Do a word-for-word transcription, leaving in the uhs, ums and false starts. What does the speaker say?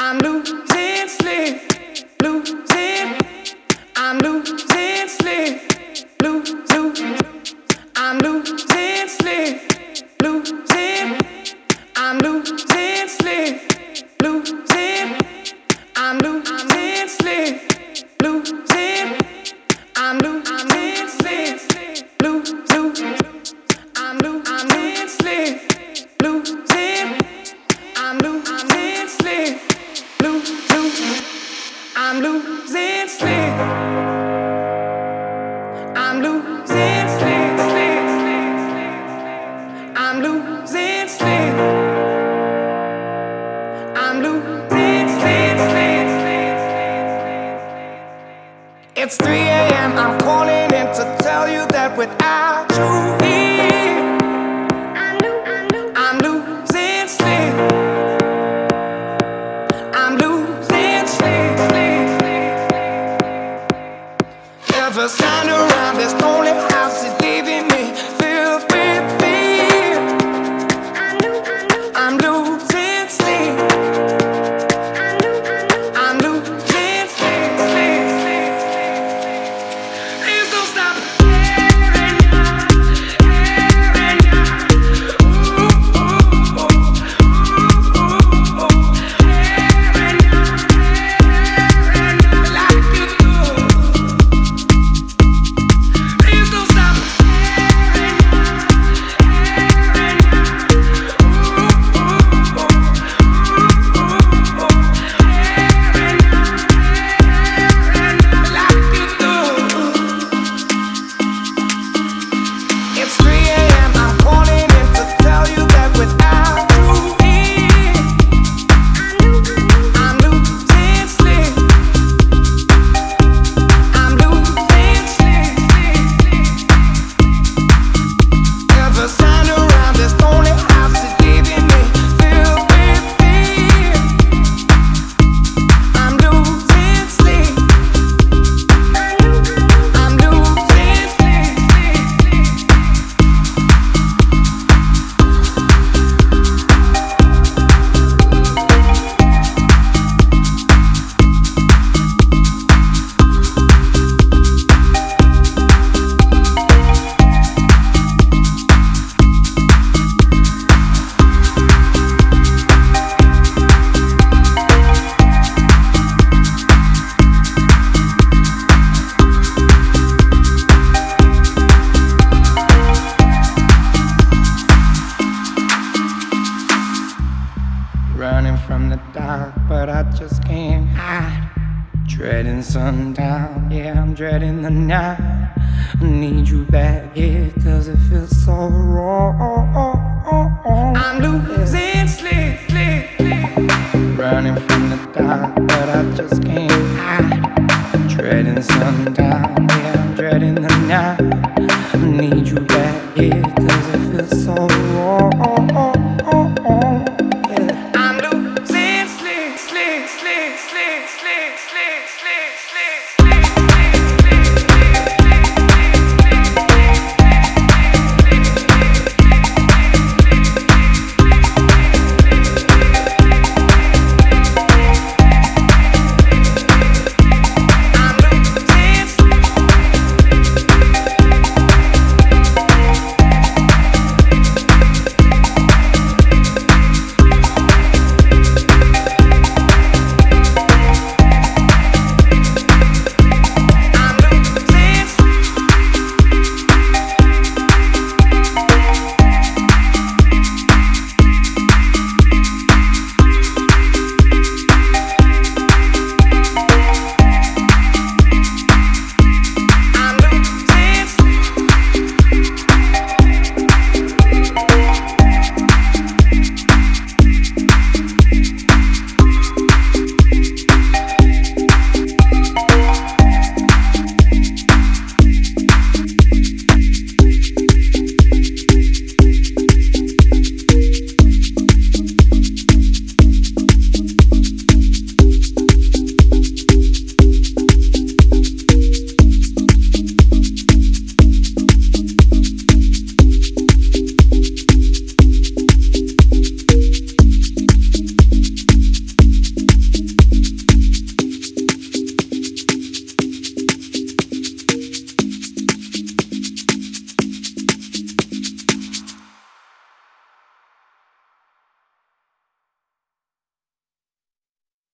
I'm losing sleep, losing. I'm losing sleep, lose, lose. I'm losing sleep, losing. I'm losing sleep, losing. I'm losing sleep, losing. I'm losing sleep, lose, lose. I'm losing sleep, losing. I'm losing sleep, lose, lose. I'm losing sleep. I'm losing sleep, sleep, sleep, sleep. I'm losing sleep. I'm losing sleep, sleep, sleep, sleep. It's three a m I'm calling in to tell you that without you here, I'm losing sleep. I'm losing sleep, sleep, sleep. Never stand around this lonely house is leaving me filled with fear. I'm losing sleep. I'm losing sleep, sleep, sleep. Please don't stop caring now, caring now. Ooh, ooh, ooh, ooh, ooh, ooh. Caring now, caring now like you do. Please don't stop caring now, caring now. Ooh, ooh, ooh, ooh, ooh, ooh. Caring now, caring now like you do. It's three a m I'm calling in to tell you that without you here, I'm losing sleep. I'm losing sleep, sleep, sleep. Never stand around this lonely house is leaving me filled with fear. I'm losing sleep. I'm losing sleep, sleep, sleep. Running from the dark, but I just can't hide. Dreading sundown, yeah, I'm dreading the night. I need you back here, cause it feels so wrong. I'm losing sleep, sleep, sleep. Running from the dark, but I just can't hide. Dreading sundown.